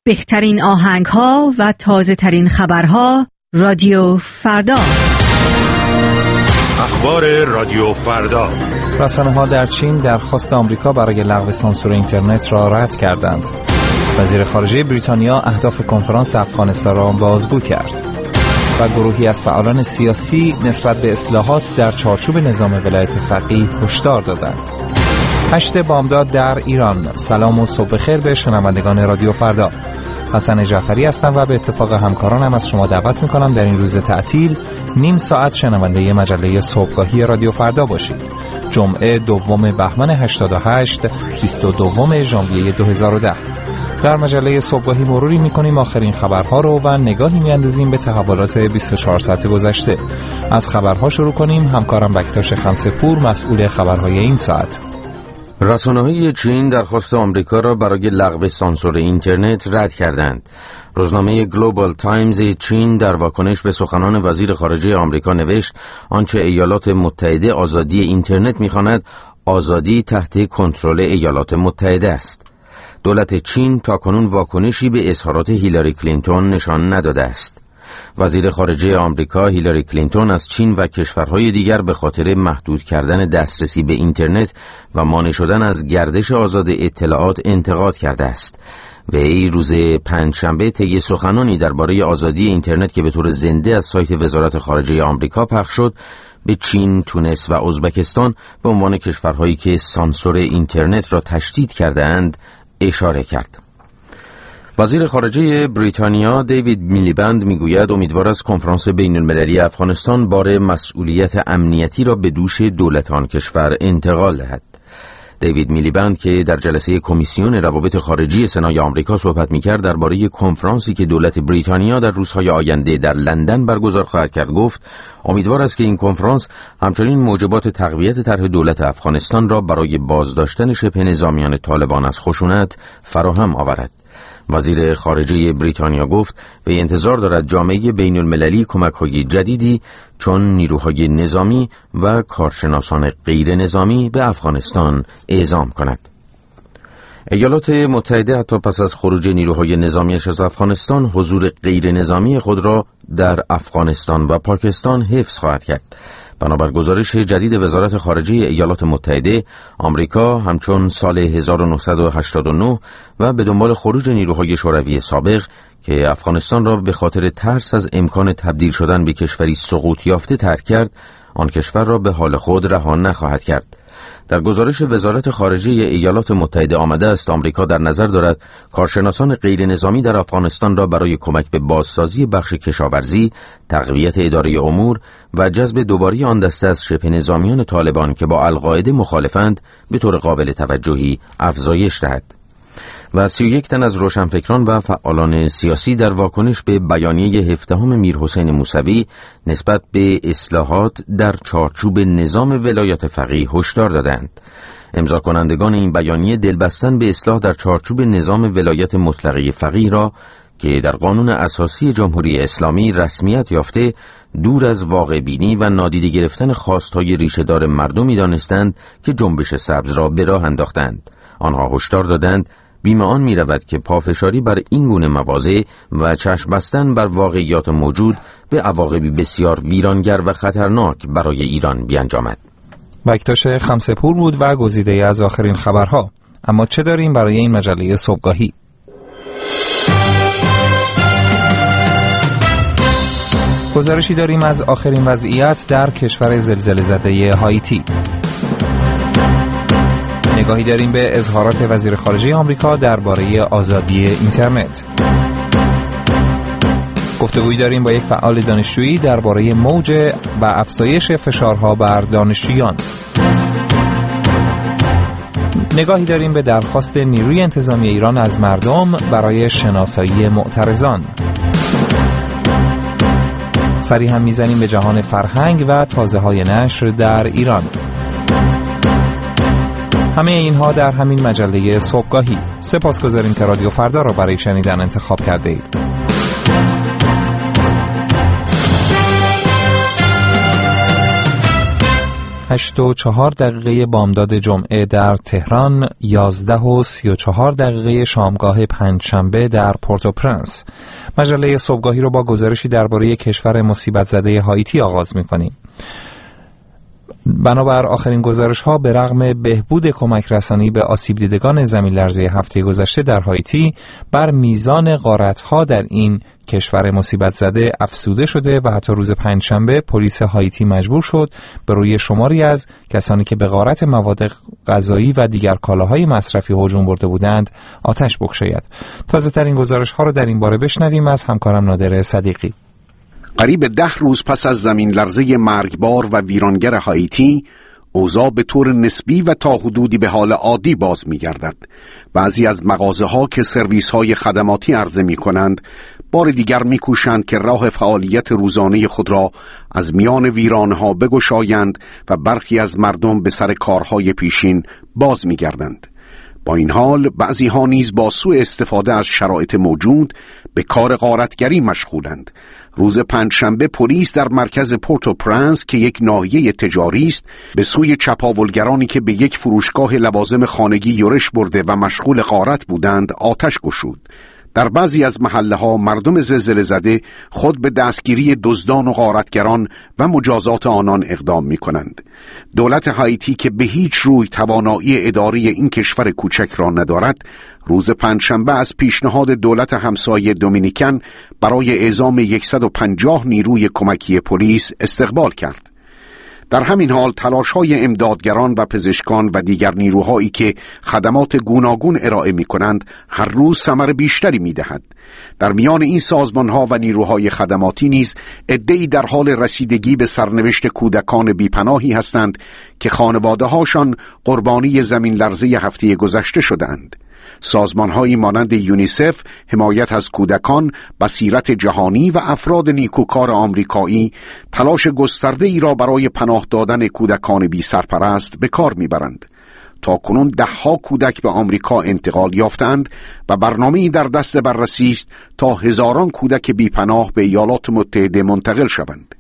بهترین آهنگ‌ها و تازه‌ترین خبرها رادیو فردا. اخبار رادیو فردا. رسانه‌ها در چین درخواست آمریکا برای لغو سانسور اینترنت را رد کردند. وزیر خارجه بریتانیا اهداف کنفرانس افغانستان را بازگو کرد. و گروهی از فعالان سیاسی نسبت به اصلاحات در چارچوب نظام ولایت فقیه هشدار دادند. 8 بامداد در ایران. سلام و صبح بخیر به شنوندگان رادیو فردا. حسن جعفری هستم و به اتفاق همکارانم از شما دعوت می‌کنم در این روز تعطیل نیم ساعت شنونده مجله صبحگاهی رادیو فردا باشید. جمعه دوم بهمن 88 22 ژانویه 2010. در مجله صبحگاهی مروری می‌کنیم آخرین خبرها رو و نگاهی می‌اندازیم به تحولات 24 ساعت گذشته. از خبرها شروع کنیم. همکارم بکتاش خمسه‌پور مسئول خبرهای این ساعت. رسانه‌های چین درخواست آمریکا را برای لغو سانسور اینترنت رد کردند. روزنامه گلوبال تایمز چین در واکنش به سخنان وزیر خارجه آمریکا نوشت آنچه ایالات متحده آزادی اینترنت می‌خواند، آزادی تحت کنترل ایالات متحده است. دولت چین تاکنون واکنشی به اظهارات هیلاری کلینتون نشان نداده است. وزیر خارجه آمریکا هیلاری کلینتون از چین و کشورهای دیگر به خاطر محدود کردن دسترسی به اینترنت و مانع شدن از گردش آزاد اطلاعات انتقاد کرده است. وی روز پنجشنبه طی سخنانی درباره آزادی اینترنت که به طور زنده از سایت وزارت خارجه آمریکا پخش شد، به چین، تونس و ازبکستان به عنوان کشورهایی که سانسور اینترنت را تشدید کرده‌اند اشاره کرد. وزیر خارجه بریتانیا دیوید میلیبند میگوید امیدوار است کنفرانس بین المللی افغانستان بار مسئولیت امنیتی را به دوش دولت آن کشور انتقال دهد. دیوید میلیبند که در جلسه کمیسیون روابط خارجی سنای آمریکا صحبت می‌کرد درباره کنفرانسی که دولت بریتانیا در روزهای آینده در لندن برگزار خواهد کرد گفت امیدوار است که این کنفرانس همچنین موجبات تقویت طرح دولت افغانستان را برای بازداشتن شبه نظامیان طالبان از خشونت فراهم آورد. وزیر خارجه بریتانیا گفت وی انتظار دارد جامعه بین المللی کمک‌های جدیدی چون نیروهای نظامی و کارشناسان غیر نظامی به افغانستان اعزام کند. ایالات متحده حتی پس از خروج نیروهای نظامیش از افغانستان حضور غیر نظامی خود را در افغانستان و پاکستان حفظ خواهد کرد. بنابر گزارش جدید وزارت خارجه ایالات متحده، آمریکا همچون سال 1989 و به دنبال خروج نیروهای شوروی سابق که افغانستان را به خاطر ترس از امکان تبدیل شدن به کشوری سقوط یافته ترک کرد، آن کشور را به حال خود رها نخواهد کرد. در گزارش وزارت خارجه ایالات متحده آمده است آمریکا در نظر دارد کارشناسان غیر نظامی در افغانستان را برای کمک به بازسازی بخش کشاورزی، تقویت اداره امور و جذب دوباره آن دسته از شبه نظامیان طالبان که با القاعده مخالفند به طور قابل توجهی افزایش دهد. و 31 تن از روشنفکران و فعالان سیاسی در واکنش به بیانیه 17 میرحسین موسوی نسبت به اصلاحات در چارچوب نظام ولایت فقیه هشدار دادند. امضا کنندگان این بیانیه دلبستن به اصلاح در چارچوب نظام ولایت مطلقه فقیه را که در قانون اساسی جمهوری اسلامی رسمیت یافته دور از واقع بینی و نادیده گرفتن خواستهای ریشه‌دار مردمی دانستند که جنبش سبز را به راه انداختند. آنها هشدار دادند بیم آن می رود که پافشاری بر این گونه مواضع و چشم بستن بر واقعیات موجود به عواقبی بسیار ویرانگر و خطرناک برای ایران بیانجامد. بکتاش خمسه‌پور بود و گزیده از آخرین خبرها. اما چه داریم برای این مجله صبحگاهی؟ گزارشی داریم از آخرین وضعیت در کشور زلزله زده هایتی. نگاهی داریم به اظهارات وزیر خارجه آمریکا درباره آزادی اینترنت. گفتگویی داریم با یک فعال دانشجویی درباره موج و افزایش فشارها بر دانشجویان. نگاهی داریم به درخواست نیروی انتظامی ایران از مردم برای شناسایی معترضان. سری هم میزنیم به جهان فرهنگ و تازه‌های نشر در ایران. همه اینها در همین مجله صبحگاهی. سپاسگزاریم که رادیو فردا را برای شنیدن انتخاب کرده اید. 8:04 بامداد جمعه در تهران، 11:34 شامگاه پنجشنبه در پورتوپرنس. مجله صبحگاهی رو با گزارشی درباره کشور مصیبت زده هایتی آغاز می‌کنیم. بنابر آخرین گزارش‌ها به رغم بهبود کمک رسانی به آسیب دیدگان زمین لرزه هفته گذشته در هایتی، بر میزان غارت‌ها در این کشور مصیبت زده افزوده شده و حتی روز پنجشنبه پلیس هایتی مجبور شد به روی شماری از کسانی که به غارت مواد غذایی و دیگر کالاهای مصرفی هجوم برده بودند آتش بگشاید. تازه‌ترین گزارش‌ها را در این باره بشنویم از همکارم نادر صدیقی. قریب 10 روز پس از زمین لرزه مرگبار و ویرانگر هایتی، اوضاع به طور نسبی و تا حدودی به حال عادی باز می‌گردد. بعضی از مغازه‌ها که سرویس‌های خدماتی عرضه می‌کنند، بار دیگر می‌کوشند که راه فعالیت روزانه خود را از میان ویرانها بگشایند و برخی از مردم به سر کارهای پیشین باز می‌گردند. با این حال بعضی ها نیز با سوء استفاده از شرایط موجود به کار غارتگری مشغولند. روز پنجشنبه پلیس در مرکز پورتوپرنس که یک ناحیه تجاری است به سوی چپاولگرانی که به یک فروشگاه لوازم خانگی یورش برده و مشغول غارت بودند آتش گشود. در بعضی از محله‌ها مردم زلزله زده خود به دستگیری دزدان و غارتگران و مجازات آنان اقدام می‌کنند. دولت هایتی که به هیچ روی توانایی اداری این کشور کوچک را ندارد، روز پنجشنبه از پیشنهاد دولت همسایه دومینیکن برای اعزام 150 نیروی کمکی پلیس استقبال کرد. در همین حال تلاش‌های امدادگران و پزشکان و دیگر نیروهایی که خدمات گوناگون ارائه می‌کنند هر روز ثمر بیشتری می‌دهد. در میان این سازمان‌ها و نیروهای خدماتی نیز عده‌ای در حال رسیدگی به سرنوشت کودکان بی‌پناهی هستند که خانواده‌هاشان قربانی زمین لرزه هفته گذشته شدند. سازمان‌هایی مانند یونیسف، حمایت از کودکان، بصیرت جهانی و افراد نیکوکار آمریکایی تلاش گسترده‌ای را برای پناه دادن کودکان بی سرپرست به کار می‌برند. تا کنون 10 کودک به آمریکا انتقال یافتند و برنامه‌ای در دست بررسی است تا هزاران کودک بی پناه به ایالات متحده منتقل شوند.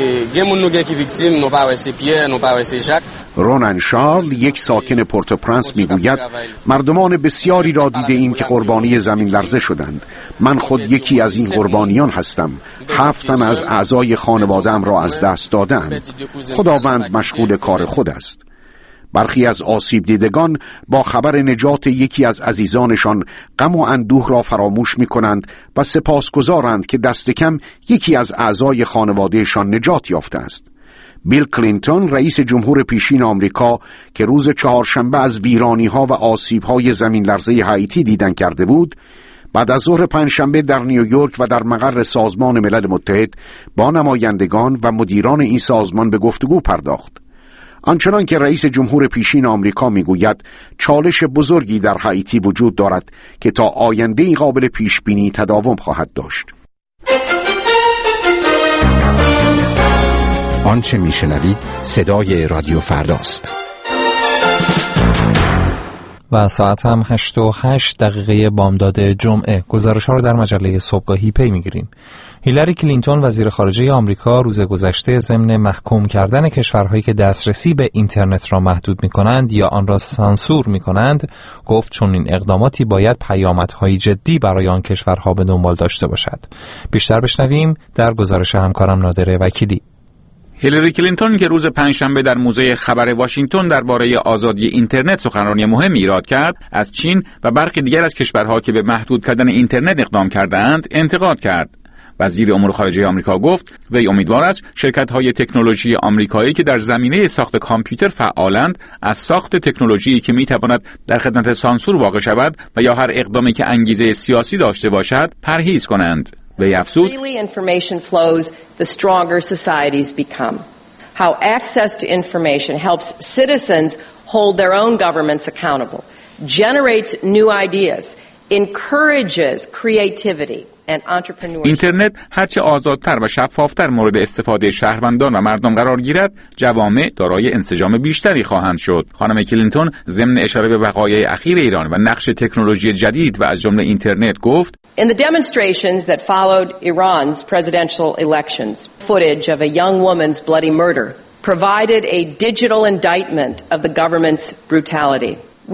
رونان شارل، یک ساکن پورتوپرنس، میگوید مردمان بسیاری را دیده ایم که قربانی زمین لرزه شدند. من خود یکی از این قربانیان هستم. 7 تن از اعضای خانواده‌ام را از دست دادم. خداوند مشغول کار خود است. برخی از آسیب دیدگان با خبر نجات یکی از عزیزانشان غم و اندوه را فراموش می کنند و سپاسگزارند که دست کم یکی از اعضای خانوادهشان نجات یافته است. بیل کلینتون، رئیس جمهور پیشین آمریکا که روز چهارشنبه از ویرانی‌ها و آسیب‌های زمین لرزه هایتی دیدن کرده بود، بعد از ظهر پنجشنبه در نیویورک و در مقر سازمان ملل متحد با نمایندگان و مدیران این سازمان به گفتگو پرداخت. آنچنان که رئیس جمهور پیشین آمریکا میگوید چالش بزرگی در هایتی وجود دارد که تا آینده قابل پیش بینی تداوم خواهد داشت. آنچه میشنوید صدای رادیو فرداست. و ساعت هم 8:08 بامداد جمعه. گزارش‌ها رو در مجله صبحگاهی پی می‌گیریم. هیلاری کلینتون وزیر خارجه آمریکا روز گذشته ضمن محکوم کردن کشورهایی که دسترسی به اینترنت را محدود می‌کنند یا آن را سانسور می‌کنند، گفت چون این اقداماتی باید پیامدهای جدی برای آن کشورها به دنبال داشته باشد. بیشتر بشنویم در گزارش همکارم نادر وکیلی. هیلاری کلینتون که روز پنجشنبه در موزه خبر واشنگتن درباره آزادی اینترنت سخنرانی مهمی ایراد کرد، از چین و برخی دیگر از کشورها که به محدود کردن اینترنت اقدام کردند انتقاد کرد. وزیر امور خارجه آمریکا گفت وی امیدوار است شرکت‌های تکنولوژی آمریکایی که در زمینه ساخت کامپیوتر فعالند از ساخت تکنولوژی که می‌تواند در خدمت سانسور واقع شود و یا هر اقدامی که انگیزه سیاسی داشته باشد پرهیز کنند. وی افزود information flows the stronger societies become. How access to information helps citizens hold their own governments accountable, generates new ideas, encourages creativity. اینترنت هرچه آزادتر و شفافتر مورد استفاده شهروندان و مردم قرار گیرد، جوامع دارای انسجام بیشتری خواهند شد. خانم کلینتون ضمن اشاره به وقایع اخیر ایران و نقش تکنولوژی جدید و از جمله اینترنت گفت In the demonstrations that followed Iran's presidential elections, footage of a young woman's bloody murder provided a digital indictment of the government's brutality.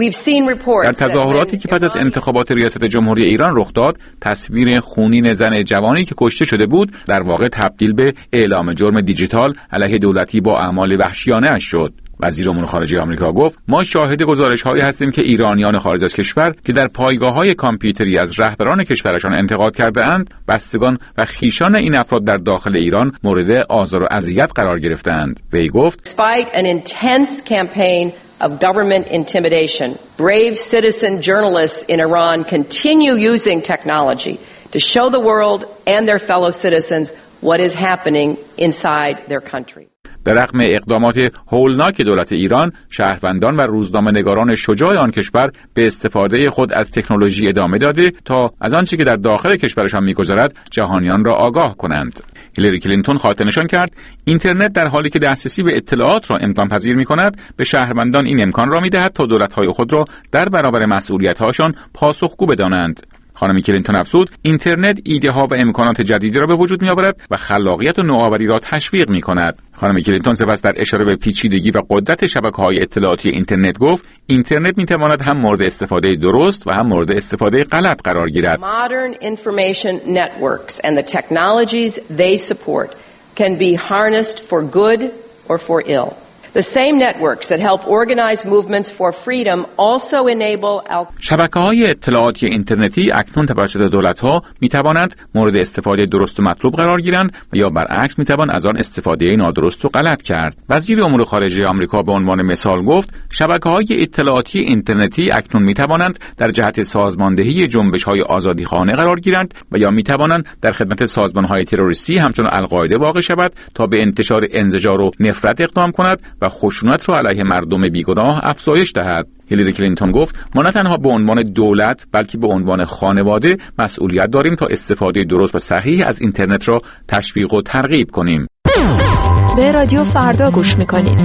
در تظاهراتی که پس از انتخابات ریاست جمهوری ایران رخ داد، تصویر خونین زن جوانی که کشته شده بود در واقع تبدیل به اعلام جرم دیجیتال علیه دولتی با اعمال وحشیانه اش شد. وزیر امور خارجه آمریکا گفت: ما شاهد گزارش‌هایی هستیم که ایرانیان خارج از کشور که در پایگاه‌های کامپیوتری از رهبران کشورشان انتقاد کرده‌اند، بستگان و خویشان این افراد در داخل ایران مورد آزار و اذیت قرار گرفتند. وی گفت: Despite an intense campaign of government intimidation, brave citizen journalists in Iran continue using technology to show the world and their fellow citizens what is happening inside their country. در رغم اقدامات هولناک دولت ایران، شهروندان و روزنامه‌نگاران شجاع آن کشور به استفاده خود از تکنولوژی ادامه داده تا از آنچه که در داخل کشورشان می‌گذرد جهانیان را آگاه کنند. هیلاری کلینتون خاطر نشان کرد اینترنت در حالی که دسترسی به اطلاعات را امکان پذیر می‌کند، به شهروندان این امکان را می‌دهد تا دولت‌های خود را در برابر مسئولیت‌هاشان پاسخگو بدانند. خانم کلینتون افزود: اینترنت ایده‌ها و امکانات جدیدی را به وجود می‌آورد و خلاقیت و نوآوری را تشویق می‌کند. خانم کلینتون سپس در اشاره به پیچیدگی و قدرت شبکه‌های اطلاعاتی اینترنت گفت: اینترنت می‌تواند هم مورد استفاده درست و هم مورد استفاده غلط قرار گیرد. Modern information networks and the technologies they support can be harnessed for good or for ill. The same networks that help organize movements for freedom also enable شبکه‌های اطلاعاتی اینترنتی اکنون توسط دولت‌ها می‌توانند مورد استفاده درست و مطلوب قرار گیرند و یا برعکس می‌توان از آن استفاده نادرست و غلط کرد. وزیر امور خارجه آمریکا به عنوان مثال گفت: شبکه‌های اطلاعاتی اینترنتی اکنون می‌توانند در جهت سازماندهی جنبش‌های آزادیخواهانه قرار گیرند و یا می‌توانند در خدمت سازمان‌های تروریستی همچون القاعده واقع شود تا به انتشار انزجار و نفرت اقدام کند و خشونت را علیه مردم بیگناه افزایش دهد. هیلاری کلینتون گفت: ما نه تنها به عنوان دولت بلکه به عنوان خانواده مسئولیت داریم تا استفاده درست و صحیح از اینترنت را تشویق و ترغیب کنیم. به رادیو فردا گوش می‌کنید.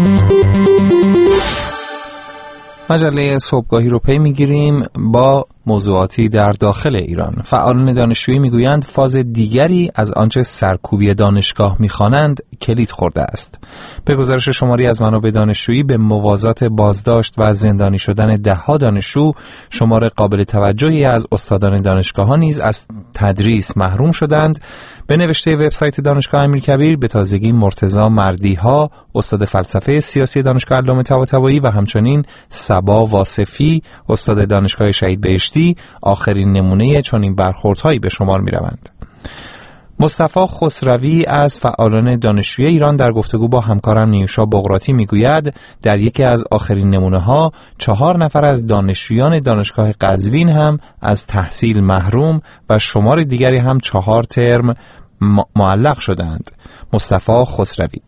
مجله صبحگاهی رو پی می‌گیریم با موضوعاتی در داخل ایران. فعالان دانشجویی میگویند فاز دیگری از آنچه سرکوبی دانشگاه میخوانند کلید خورده است. به گزارش شماری از منابع دانشجویی، به موازات بازداشت و زندانی شدن ده‌ها دانشجو، شمار قابل توجهی از استادان دانشگاه‌ها نیز از تدریس محروم شدند. به نوشته وبسایت دانشگاه امیرکبیر، به تازگی مرتضی مردی‌ها، استاد فلسفه سیاسی دانشگاه علامه طباطبایی و همچنین صبا واصفی، استاد دانشگاه شهید بهشتی، آخرین نمونه چنین برخوردهایی به شمار می‌روند. مصطفی خسروی از فعالان دانشجویی ایران در گفتگو با همکارم نیوشا بقراتی میگوید در یکی از آخرین نمونه‌ها 4 نفر از دانشجویان دانشگاه قزوین هم از تحصیل محروم و شمار دیگری هم 4 ترم معلق شدند. مصطفی خسروی: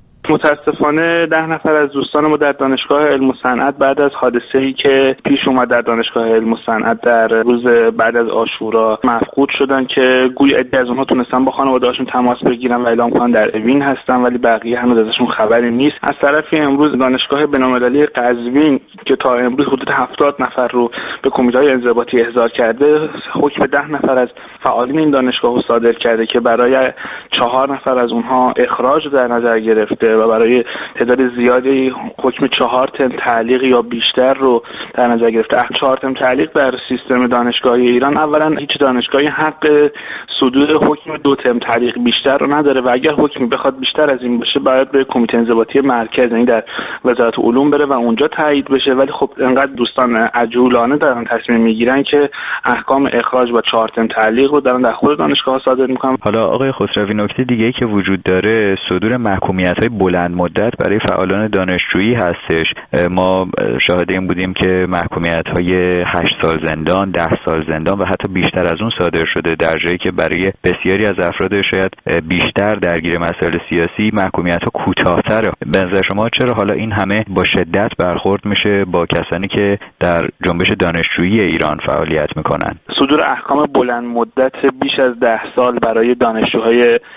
متاسفانه 10 نفر از دوستان ما در دانشگاه علم و صنعت بعد از حادثه‌ای که پیش اومد در دانشگاه علم و صنعت در روز بعد از عاشورا مفقود شدن که گویا عده از اونها تونستن با خانواده‌هاشون تماس بگیرن و اعلام کنن در اوین هستن، ولی بقیه هنوز ازشون خبری نیست. از طرفی امروز دانشگاه بین‌المللی قزوین که تا امروز حدود 70 نفر رو به کمیته‌های انضباطی احضار کرده، حکم 10 نفر از فعالین این دانشگاه رو صادر کرده که برای 4 نفر از اونها اخراج در نظر گرفته و برای تعداد زیادی حکم 4 ترم تعلیق یا بیشتر رو در نظر گرفته. 4 ترم تعلیق در سیستم دانشگاهی ایران اولا هیچ دانشگاهی حق صدور حکم 2 ترم تعلیق بیشتر رو نداره و اگر حکمی بخواد بیشتر از این باشه باید به کمیته انضباطی مرکز، یعنی در وزارت علوم بره و اونجا تایید بشه. ولی خب انقدر دوستان عجولانه دارن تصمیم میگیرن که احکام اخراج با 4 ترم تعلیق رو دارن در خود دانشگاه صادر میکنن. حالا آقای خسروی، نکته دیگه‌ای که وجود داره صدور محکومیت‌های بلند مدت برای فعالان دانشجویی هستش. ما شاهد این بودیم که محکومیت‌های 8 سال زندان، 10 سال زندان و حتی بیشتر از اون صادر شده، در جایی که برای بسیاری از افراد شاید بیشتر درگیر مسائل سیاسی محکومیت‌ها کوتاه‌تره. به نظر شما چرا حالا این همه با شدت برخورد میشه با کسانی که در جنبش دانشجویی ایران فعالیت میکنن؟ صدور احکام بلند مدت بیش از 10 سال برای دانشجوهای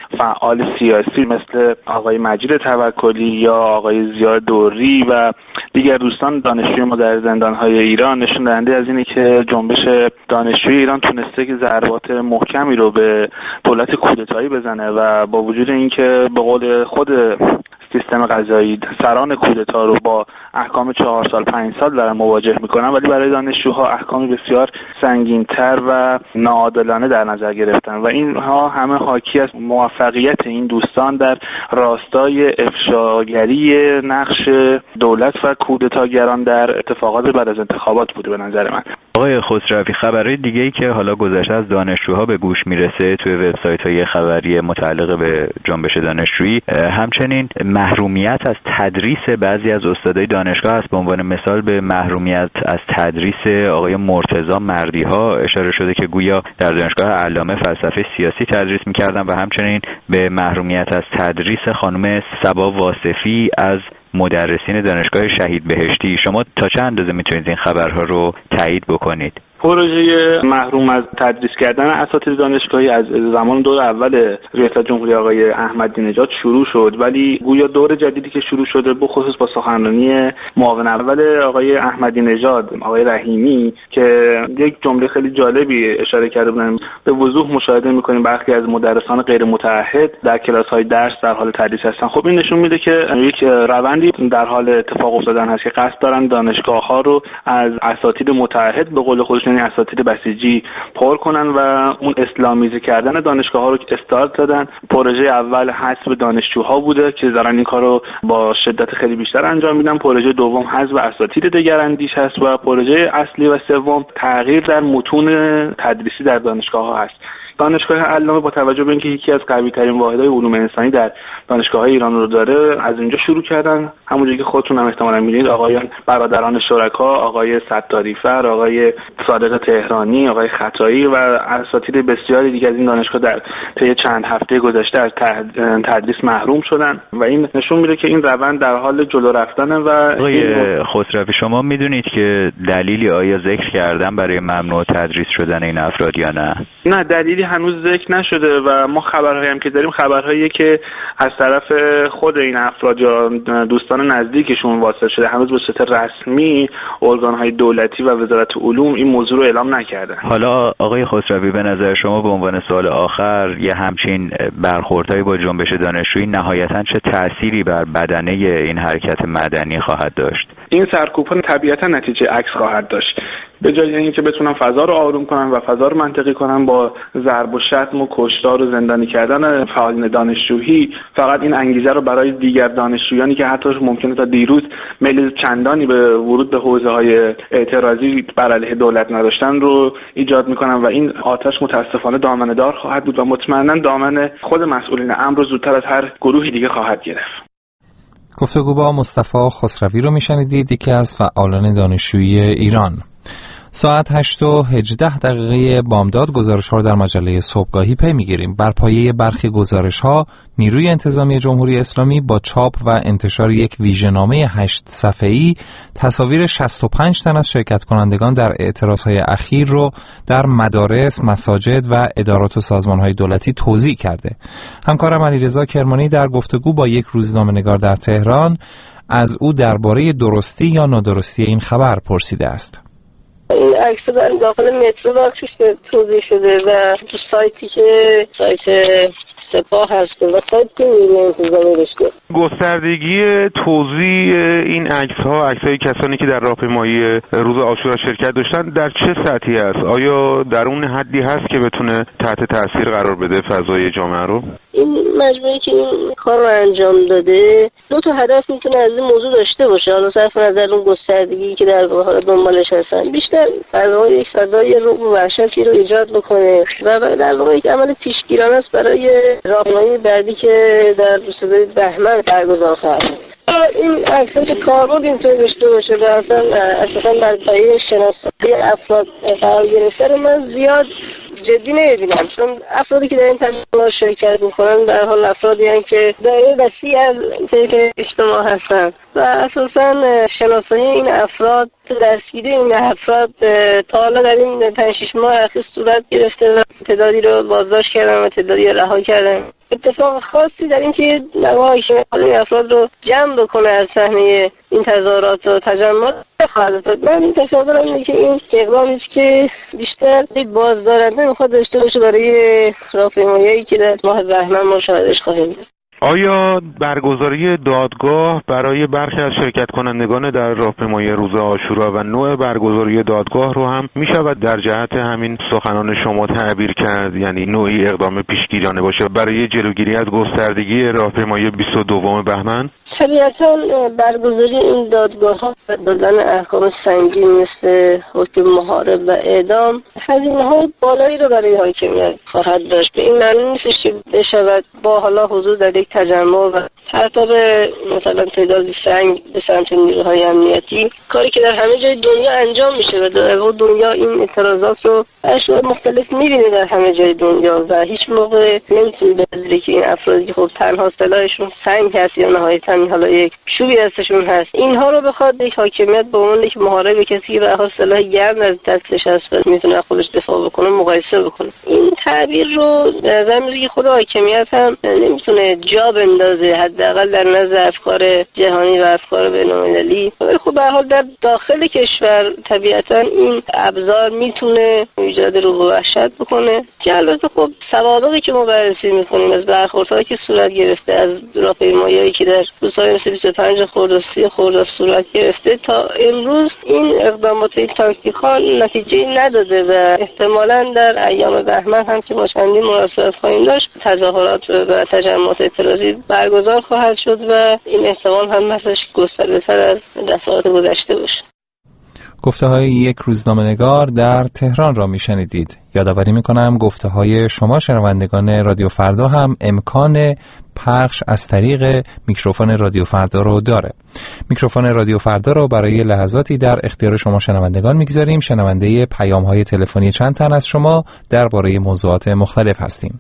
فعال سیاسی مثل آقای مجید توکلی یا آقای ضیاء دوری و دیگر دوستان دانشجوی ما در زندان‌های ایران نشون دهنده از اینه که جنبش دانشجوی ایران تونسته که ضربات محکمی رو به دولت کودتایی بزنه و با وجود اینکه به قول خود سیستم قضایی سران کودتا رو با احکام 4 سال 5 سال دارن مواجه میکنن، ولی برای دانشجوها احکام بسیار سنگین‌تر و ناعادلانه در نظر گرفتن و اینها همه حاکی از موفقیت این دوستان در راستای افشاگری نقش دولت و کودتاگران در اتفاقات بعد از انتخابات بوده. به نظر من آقای خسروی، خبرهای دیگه‌ای که حالا گذشته از دانشجوها به گوش میرسه توی وبسایت‌های خبری متعلق به جنبش دانشجویی، همچنین محرومیت از تدریس بعضی از استادای دانشگاه است. به عنوان مثال به محرومیت از تدریس آقای مرتضی مردی‌ها اشاره شده که گویا در دانشگاه علامه فلسفه سیاسی تدریس می‌کردن و همچنین به محرومیت از تدریس خانم صبا واصفی از مدرسین دانشگاه شهید بهشتی. شما تا چه اندازه میتونید این خبرها رو تایید بکنید؟ پروژه محروم از تدریس کردن اساتید دانشگاهی از زمان دور اول ریاست جمهوری آقای احمدی نژاد شروع شد، ولی گویا دور جدیدی که شروع شده بخصوص با سخنرانی معاون اول آقای احمدی نژاد آقای رحیمی که یک جمله خیلی جالبی اشاره کرده بودن، به وضوح مشاهده می‌کنیم برخی از مدرسان غیر متعهد در کلاس‌های درس در حال تدریس هستن. خب این نشون میده که یک روندی در حال اتفاق افتادن هست که قصد دارن دانشگاه‌ها رو از اساتید متعهد به قول خودشون اساتید بسیجی پر کنن و اون اسلامیزه کردن دانشگاه‌ها رو استارت دادن. پروژه اول حذف دانشجوها بوده که دارن این کارو با شدت خیلی بیشتر انجام میدن. پروژه دوم حذف اساتید دگراندیش هست و پروژه اصلی و سوم تغییر در متون تدریسی در دانشگاه‌ها هست. دانشگاه علامه با توجه به اینکه یکی از قوی‌ترین واحدهای علوم انسانی در دانشگاه‌های ایران رو داره، از اینجا شروع کردن. همونجوری که خودتون هم احتمالاً می‌دونید آقایان برادران شرکا، آقای ستاریفر، آقای صادق تهرانی، آقای خطایی و اساتید بسیاری دیگه از این دانشگاه در طی چند هفته گذشته از تدریس محروم شدن و این نشون میده که این روند در حال جلو رفتنه. و آقای خسروی، شما می‌دونید که دلیلی آیا ذکر کردن برای ممنوع تدریس شدن این افراد یا نه؟ نه، دلیلی هنوز ذکر نشده و ما خبرهایی هم که داریم خبرهایی که از طرف خود این افراد یا دوستان نزدیکشون واصل شده. هنوز به صورت رسمی ارگان‌های دولتی و وزارت علوم این موضوع رو اعلام نکردن. حالا آقای خسروی، به نظر شما به عنوان سوال آخر یه همچین برخوردهایی با جنبش دانشجویی نهایتاً چه تأثیری بر بدنه این حرکت مدنی خواهد داشت؟ این سرکوب‌ها طبیعتاً نتیجه عکس خواهد داشت. به جای اینکه بتونن فضا رو آروم کنن و فضا رو منطقی کنن با ضرب و شتم و کشتار و زندانی کردن فعالین دانشجویی، فقط این انگیزه رو برای دیگر دانشجویانی که حتی ممکنه تا دیروز میل چندانی به ورود به حوزه‌های اعتراضی بر علیه دولت نداشتن رو ایجاد میکنن و این آتش متاسفانه دامنه‌دار خواهد بود و مطمئنا دامن خود مسئولین امر رو زودتر از هر گروهی دیگه خواهد گرفت. گفتگو با مصطفی خسروی رو میشنیدید، یکی از فعالان دانشجویی ایران. ساعت 8:18 بامداد گزارش‌ها رو در مجله صبحگاهی پی می‌گیریم. بر پایه برخی گزارش‌ها نیروی انتظامی جمهوری اسلامی با چاپ و انتشار یک ویژه‌نامه 8 صفحه‌ای تصاویر 65 تن از شرکت کنندگان در اعتراضهای اخیر رو در مدارس، مساجد و ادارات و سازمان‌های دولتی توزیع کرده. همکارم علیرضا کرمانی در گفتگو با یک روزنامه‌نگار در تهران از او درباره درستی یا نادرستی این خبر پرسیده است. این عکس در داخل مترو بخشش توضیح شده و تو سایتی که سایت سپاه هست و سایتی که نیروی انتظامی داشته. گستردگی توزیع این عکس‌ها، عکس‌های کسانی که در راهپیمایی روز عاشورا شرکت داشتن در چه سطحی است؟ آیا در اون حدی هست که بتونه تحت تاثیر قرار بده فضای جامعه رو؟ این مجموعه‌ای که این کار رو انجام داده دو تا هدف میتونه از این موضوع داشته باشه. حالا صرف نظر اون گستردگی که در واقع دنبالش هستن، بیشتر در واقع یک فضای رعب و وحشتی رو ایجاد بکنه و در واقع یک عمل پیشگیرانه است برای راهپیمایی بعدی که در روز بهمن برگزار خواهد شد. این عکس‌ها که کاربرد اینطوری داشته باشه و اصلا بر پایه شناسایی افراد قرار گرفته رو من زیاد جدی نمی‌بینم، چون افرادی که در این تظاهرات شرکت می‌کنن در حال افرادی هستند که دایره وسیع از طیف اجتماع هستند و اساساً شناسایی این افراد، دستگیری این افراد تا حالا در این 5-6 ماه اخیر صورت گرفته و تعدادی رو بازداشت کردن و تعدادی رو رها کردن. اتفاق خاصی در این که نوای این افراد رو جمع بکنه از صحنه این تظاهرات و تجمعات خواهد افتاد. من تصورم اینه که این اقدامی که بیشتر بازدارنده میخواد داشته باشه برای راهپیمایی‌ای که در ماه بهمن ما شاهدش خواهیم بود. آیا برگزاری دادگاه برای برخی از شرکت کنندگان در راهپیمایی روز عاشورا و نوع برگزاری دادگاه رو هم میشود در جهت همین سخنان شما تعبیر کرد، یعنی نوعی اقدام پیشگیرانه باشه برای جلوگیری از گستردگی راهپیمایی 22 بهمن؟ طبیعتا برگزاری این دادگاه‌ها و دادن احکام سنگین مثل حکم محارب و اعدام هزینه‌های بالایی رو برای حاکمیت خواهد داشت. به این معنی نیستش که بشود با حالا حضور در یک تجمع و پرتاب مثلا تعداد سنگ به سمت نیروهای امنیتی، کاری که در همه جای دنیا انجام میشه و در دنیا این اعتراضات رو اشکال مختلف میبینه در همه جای دنیا و هیچ موقع نمیتونی بذاری که این افرادی که خب تنها سلاحشون سنگ هست یا نهایتاً حالا یک چوبی دستشون هست، اینها رو بخواد یک حاکمیت به عنوان یک محارب، کسی که به هر سلاح گرم از دستش هست و میتونه خودش دفاع بکنه، مقایسه بکنه. این تعبیر رو نظر میاد که خود حاکمیت هم نمیتونه جا بندازه، حداقل در نزد افکار جهانی و افکار بین‌المللی. ولی خب به هر حال در داخل کشور طبیعتا این ابزار میتونه ایجاد روح و وحشت بکنه که البته خب سوابقی که ما بررسی میکنیم از برخوردهایی که صورت گرفته، از راهپیمایی‌هایی که در روزهای مثل 25 خرداد و 30 خرداد صورت گرفته تا امروز، این اقدامات تاکتیکال نتیجه نداده و احتمالاً در ایام بهمن هم که ما چندین مناسبت خواهیم داشت تظاهرات و تجمعات اعتراضی برگزار خواهد شد و این احتمال هم مثلش گسترده‌تر از دفعات گذشته باشه. گفته‌های یک روزنامه‌نگار در تهران را میشنیدید. یادآوری میکنم گفته‌های شما شنوندگان رادیو فردا هم امکان پخش از طریق میکروفون رادیو فردا رو داره. میکروفون رادیو فردا رو برای لحظاتی در اختیار شما شنوندگان میگذاریم. شنونده پیام‌های تلفنی چند تن از شما درباره موضوعات مختلف هستیم.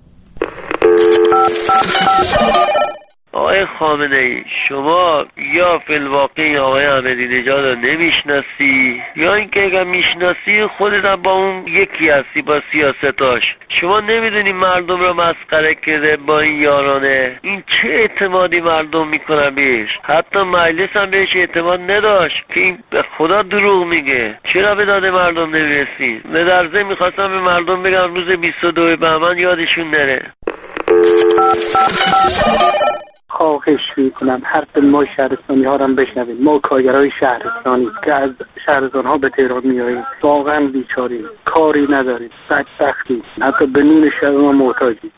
آقای خامنه‌ای، شما یا فی الواقع آقای احمدی نژاد رو نمیشناسی یا اینکه اگر میشناسی خودت هم با اون یکی هستی با سیاستاش. شما نمیدونی مردم رو مسخره کرده با این یارانه. این چه اعتمادی مردم میکنن بهش؟ حتی مجلس هم بهش اعتماد نداشت که این به خدا دروغ میگه. چرا به داد مردم نمیرسین؟ به درزه میخواستم به مردم بگم روز 22 بهمن یادشون نره. خواهش میکنم حرف ما شهرستانی ها رو هم بشنوید. ما کارگرای شهرستانی که از شهرستان ها به تهران میاییم واقعا بیچاریم، کاری نداریم، بدبختیم، حتی به نون شب ما محتاجیم.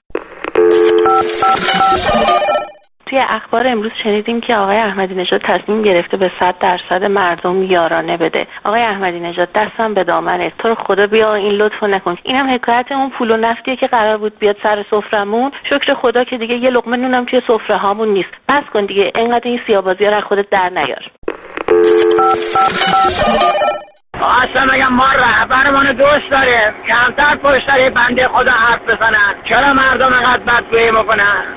توی اخبار امروز شنیدیم که آقای احمدی نژاد تصمیم گرفته به 100% مردم یارانه بده. آقای احمدی نژاد دستم به دامنت، تو رو خدا بیا این لطفو نکن. اینم حکایت اون پول و نفتیه که قرار بود بیاد سر سفرمون. شکر خدا که دیگه یه لقمه نونم توی سفره هامون نیست. بس کن دیگه، اینقدر این سیاه‌بازی‌ها رو خودت در نیار. اصلا میگم ما رهبرمون دوست داره، کمتر پشت سر بنده خدا حرف بزنن. چرا مردم اینقدر بدگویی میکنن؟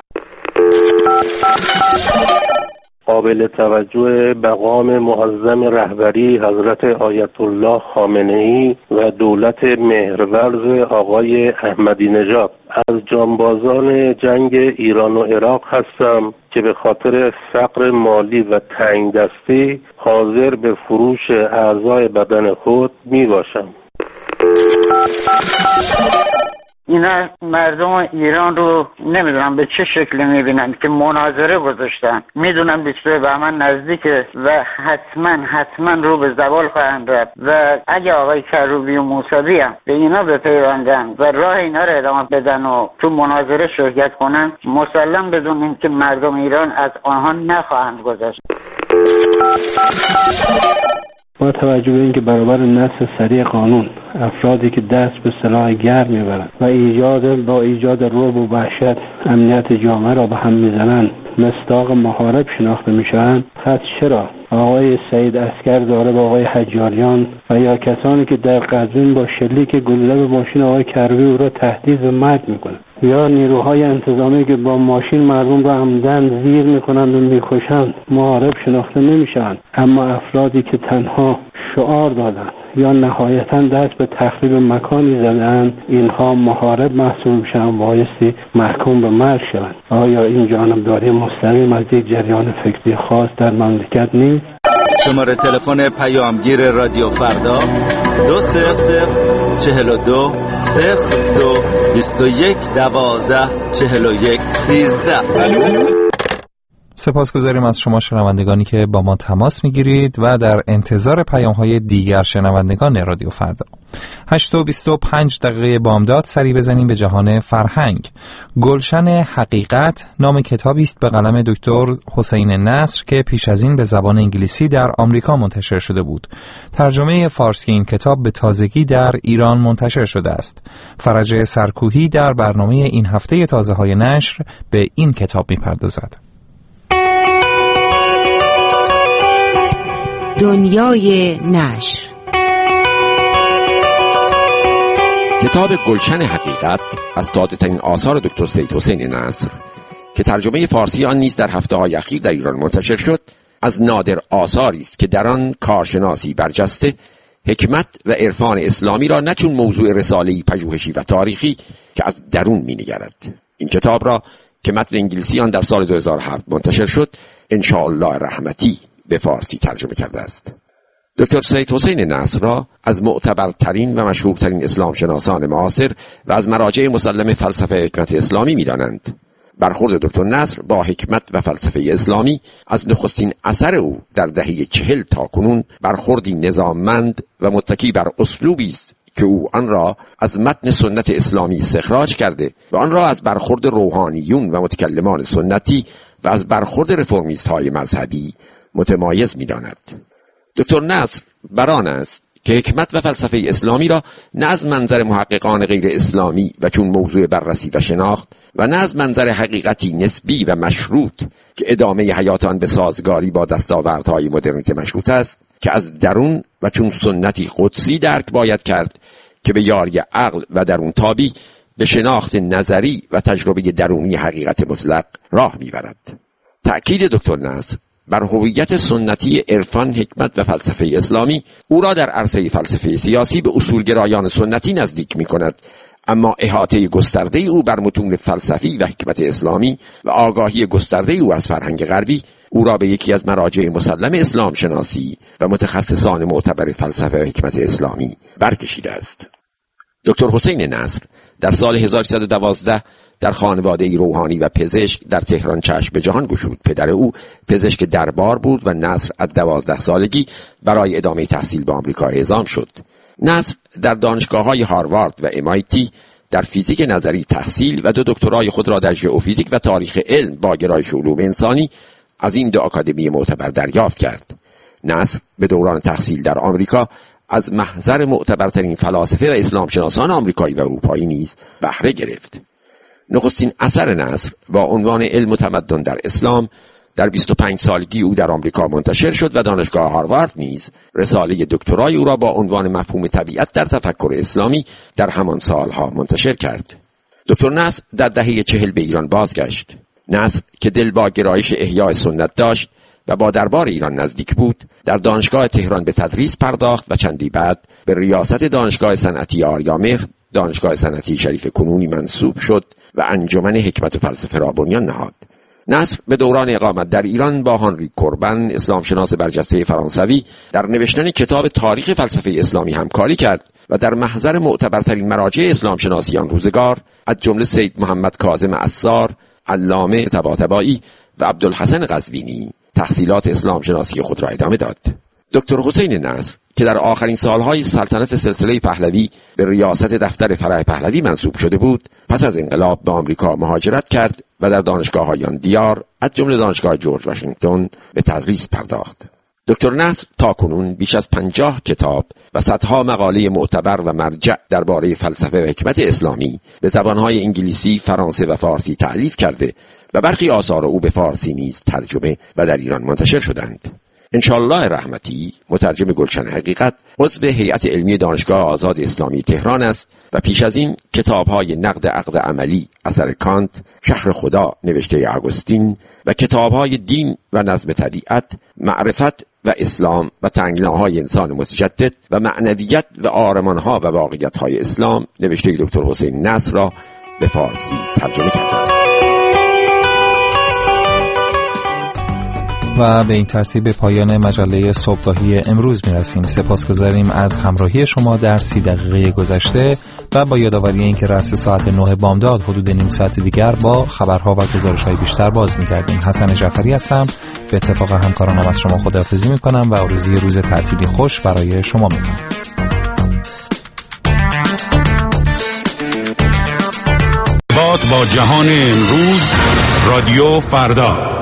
قابل توجه مقام معظم رهبری حضرت آیت الله خامنه‌ای و دولت مهرورز آقای احمدی نژاد، از جانبازان جنگ ایران و عراق هستم که به خاطر فقر مالی و تنگ دستی حاضر به فروش اعضای بدن خود می باشم. اینا مردم ایران رو نمیدونم به چه شکلی میبینن که مناظره گذاشتن. میدونم 22 بهمن نزدیکه و حتما رو به زوال خواهند رفت و اگه آقای کروبی و موسوی هم به اینا بپیوندن و راه اینا رو ادامه بدن و تو مناظره شرکت کنن، مسلم بدونیم که مردم ایران از آنها نخواهند گذشت. با توجه به اینکه برابر نصر سریع قانون افرادی که دست به سلاح گرم میبرند و با ایجاد رعب و وحشت امنیت جامعه را به هم میزنند مصداق محارب شناخته میشوند، پس چرا آقای سعید عسکر داره با آقای حجاریان و یا کسانی که در قزوین با شلیک گلوله به ماشین آقای کروبی او را تهدید به مرگ میکنند یا نیروهای انتظامی که با ماشین مردم را عمدن زیر میکنند و میکشند محارب شناخته نمیشوند، اما افرادی که تنها شعار دادند یا نهایتا دست به تخریب مکانی زدن، اینها محارب محسوب میشن، بایستی محکوم به مرگ شوند. آیا این جانبداری مستقیم از یک جریان فکری خاص در مملکت نیست؟ شماره تلفن پیامگیر رادیو فردا 20042 02 21 12 41 13. سپاسگزاریم از شما شنوندگانی که با ما تماس میگیرید و در انتظار پیام‌های دیگر شنوندگان رادیو فردا. 8:25 دقیقه بامداد سری بزنیم به جهان فرهنگ. گلشن حقیقت نام کتابی است به قلم دکتر حسین نصر که پیش از این به زبان انگلیسی در آمریکا منتشر شده بود. ترجمه فارسی این کتاب به تازگی در ایران منتشر شده است. فرج سرکوهی در برنامه این هفته تازه‌های نشر به این کتاب می‌پردازد. دنیای نشر. کتاب گلشن حقیقت از تازه‌ترین آثار دکتر سید حسین نصر که ترجمه فارسی آن نیز در هفته‌های اخیر در ایران منتشر شد، از نادر آثاری است که در آن کارشناسی برجسته حکمت و عرفان اسلامی را نه چون موضوع رساله‌ای پژوهشی و تاریخی که از درون می‌نگرد. این کتاب را که متن انگلیسی آن در سال 2007 منتشر شد، انشاءالله رحمتی به فارسی ترجمه کرده است. دکتر سید حسین نصر را از معتبرترین و مشهورترین اسلام شناسان معاصر و از مراجع مسلم فلسفه حکمت اسلامی می‌دانند. برخورد دکتر نصر با حکمت و فلسفه اسلامی از نخستین اثر او در دهه 40 تا کنون برخوردی نظاممند و متکی بر اسلوبی است که او آن را از متن سنت اسلامی استخراج کرده و آن را از برخورد روحانیون و متکلمان سنتی و از برخورد رفرمیست‌های مذهبی متمایز می‌داند. دکتر نصر بران است که حکمت و فلسفه اسلامی را نه از منظر محققان غیر اسلامی و چون موضوع بررسی و شناخت و نه از منظر حقیقتی نسبی و مشروط که ادامه حیات آن به سازگاری با دستاوردهای مدرنیته مشروط است، که از درون و چون سنتی قدسی درک باید کرد که به یاری عقل و درون تابی به شناخت نظری و تجربه درونی حقیقت مطلق راه می‌برد. تأکید دکتر نصر بر هویت سنتی عرفان، حکمت و فلسفه اسلامی او را در عرصه فلسفه سیاسی به اصولگرایان سنتی نزدیک می‌کند، اما احاطه گسترده او بر متون فلسفی و حکمت اسلامی و آگاهی گسترده او از فرهنگ غربی او را به یکی از مراجع مسلم اسلام شناسی و متخصصان معتبر فلسفه و حکمت اسلامی برکشیده است. دکتر حسین نصر در سال 1312 در خانواده روحانی و پزشک در تهران چشم به جهان گشود. پدر او پزشک دربار بود و نصر از 12 سالگی برای ادامه تحصیل به آمریکا اعزام شد. نصر در دانشگاه‌های هاروارد و MIT در فیزیک نظری تحصیل و 2 دکترای خود را در ژئوفیزیک و تاریخ علم با گرایش علوم انسانی از این 2 آکادمی معتبر دریافت کرد. نصر به دوران تحصیل در آمریکا از محضر معتبرترین فلاسفه و اسلام شناسان آمریکایی و اروپایی نیز بهره گرفت. نخستین اثر نصر با عنوان علم و تمدن در اسلام در 25 سالگی او در آمریکا منتشر شد و دانشگاه هاروارد نیز رساله دکترای او را با عنوان مفهوم طبیعت در تفکر اسلامی در همان سالها منتشر کرد. دکتر نصر در دهه 40 به ایران بازگشت. نصر که دل با گرایش احیاء سنت داشت و با دربار ایران نزدیک بود، در دانشگاه تهران به تدریس پرداخت و چندی بعد به ریاست دانشگاه صنعتی آریامهر، دانشگاه صنعتی شریف کنونی منصوب شد و انجمن حکمت و فلسفه را بنیان نهاد. نصر به دوران اقامت در ایران با هانری کوربن، اسلام شناس برجسته فرانسوی، در نوشتن کتاب تاریخ فلسفه اسلامی همکاری کرد و در محضر معتبرترین مراجع اسلام شناسی آن روزگار از جمله سید محمد کاظم عصار، علامه طباطبایی و عبدالحسن قزوینی تحصیلات اسلام شناسی خود را ادامه داد. دکتر حسین نصر که در آخرین سالهای سلطنت سلسله پهلوی به ریاست دفتر فرع پهلوی منصوب شده بود، پس از انقلاب به آمریکا مهاجرت کرد و در دانشگاه‌های آن دیار از جمله دانشگاه جورج واشنگتن به تدریس پرداخت. دکتر نصر تاکنون بیش از 50 کتاب و صدها مقاله معتبر و مرجع درباره فلسفه و حکمت اسلامی به زبانهای انگلیسی، فرانسه و فارسی تألیف کرده و برخی آثار او به فارسی نیز ترجمه و در ایران منتشر شدند. انشاءالله رحمتی مترجم گلشن حقیقت عضو هیئت علمی دانشگاه آزاد اسلامی تهران است و پیش از این کتاب‌های نقد عقل عملی اثر کانت، شهر خدا نوشته اگوستین و کتاب‌های دین و نظم طبیعت، معرفت و اسلام و تنگناهای انسان متجدد و معنویت و آرمانها و واقعیت‌های اسلام، نوشته دکتر حسین نصر را به فارسی ترجمه کردند. و به این ترتیب به پایان مجله صبحگاهی امروز میرسیم. سپاسگزاریم از همراهی شما در 30 دقیقه گذشته و با یادآوری اینکه رأس ساعت 9 بامداد حدود نیم ساعت دیگر با خبرها و گزارش‌های بیشتر باز می‌گردیم. حسن جعفری هستم. به اتفاق همکارانم از شما خداحافظی می‌کنم و آرزوی روز تعطیلی خوش برای شما می‌کنم. با جهان امروز رادیو فردا.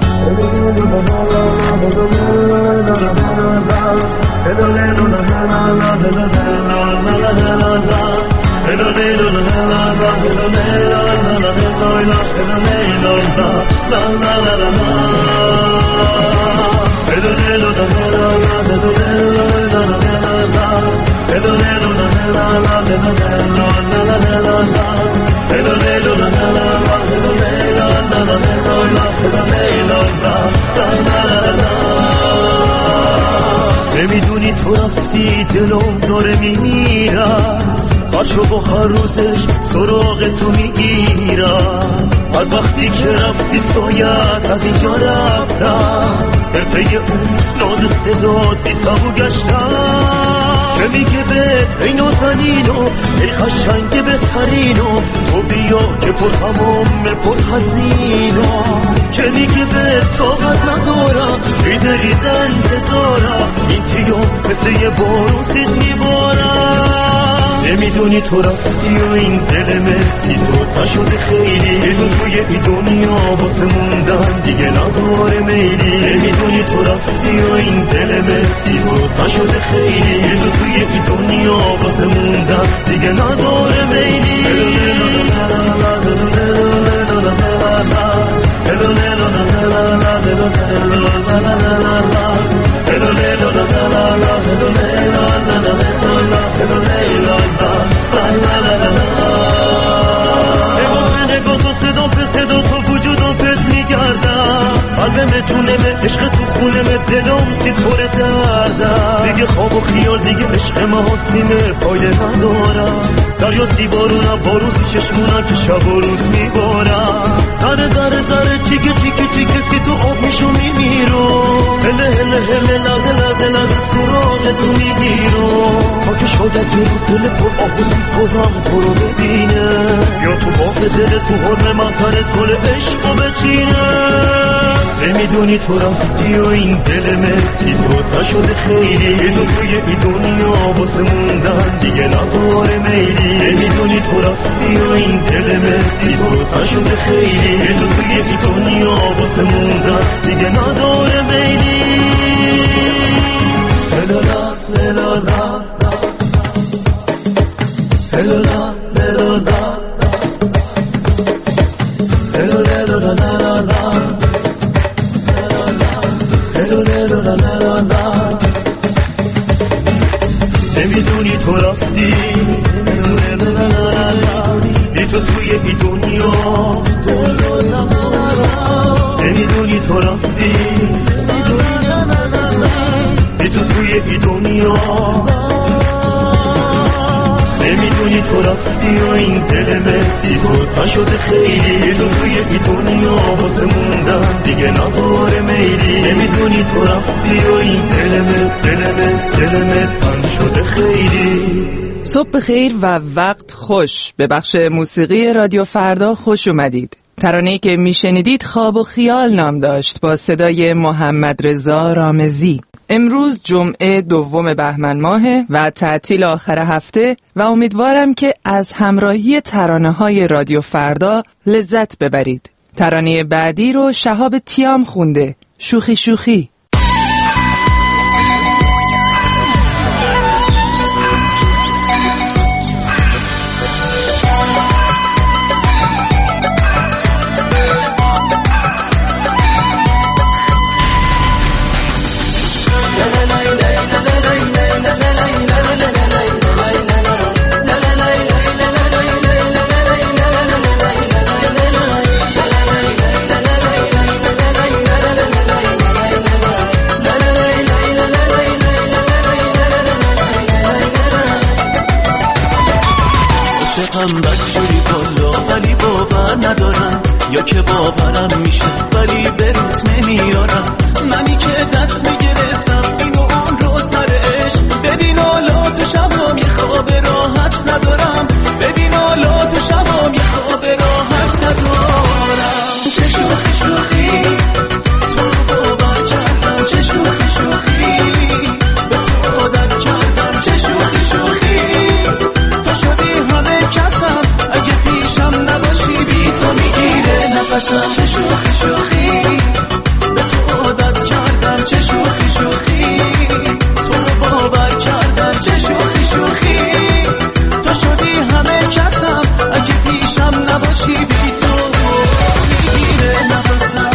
نمیدونی تو رفتی دلم داره میمیرم، هرچو با هر روزش سراغ تو میگیرم. از وقتی که رفتی سایت از اینجا رفتم، در پی اون ناز صدات بیستابو گشتم که میگه به ای نازنینو ای قشنگ بهترینو تو بیا که پر هموم پر حزینو که میگه به طاقت ندارم ریزه ریزه انتظارم این تیام مثل یه بارون سید میبارم. نمیدونی تو رفتی و این دل مسی تو نشده خیلی تو توی این دنیا واسه موندن دیگه نداره میلی. نمیدونی تو رفتی و این دل مسی تو نشده خیلی تو توی این دنیا واسه موندن دیگه نداره میلی. قلبم عشق تو خونم دلم سید پر دردم دیگه خواب و خیال دیگه عشق محاسیمه فایده ندارم. دریا سیبارونم باروزی چشمونم که شب و روز میبارم. ذره ذره ذره چیکه چیکه چیکه سی تو آب میشو میمیرم. هله هله هله لحظه لحظه لحظه سراغ تو میگیرم تا که شاید یه روز دل پر آب و سید بازم تو رو ببینه یا تو باغ دل تو حرم مغزرت گل عشقو بچینه. نمیدونی تو رفتی و این دل مسی تو نشده خیلی تو توی این دنیا واسه موندن دیگه نداره میلی. نمیدونی تو رفتی و این دل مسی تو نشده خیلی تو توی این دنیا واسه موندن دیگه نداره میلی. هلالا هلالا هلالا نمیدونی تو رفتی بی تو توی این دنیا نمیدونی تو رفتی بی تو توی این دنیا نمیدونی تو رفتی و این دل مسی تو نشده خیلی تو توی این دنیا واسه موندن دیگه نداره میلی. نمیدونی تو رفتی و این دلمه تن شده خیلی. صبح بخیر و وقت خوش. به بخش موسیقی رادیو فردا خوش اومدید. ترانه‌ای که میشنیدید خواب و خیال نام داشت با صدای محمد رضا رامزی. امروز جمعه 2 بهمن ماهه و تعطیل آخر هفته و امیدوارم که از همراهی ترانه‌های رادیو فردا لذت ببرید. ترانه بعدی رو شهاب تیام خونده، شوخی شوخی. یا که باورم میشه ولی به روت نمیارم. منی که دست میگرفتم این و اون رو سرش. ببین حالا تو شبام یه خواب راحت ندارم. ببین حالا تو شبام یه خواب راحت ندارم. چه شوخی شوخی تو رو باور کردم. چه شوخی شوخی به تو عادت کردم. چه شوخی شوخی تو شدی همه کسم. اگه پیشم نباشی بی تو میگیره نفسم. چه شوخی شوخی به تو عادت کردم. چه شوخی شوخی تو رو باور کردم. چه شوخی شوخی تو شدی همه کسم. اگه پیشم نباشی بی تو میگیره نفسم.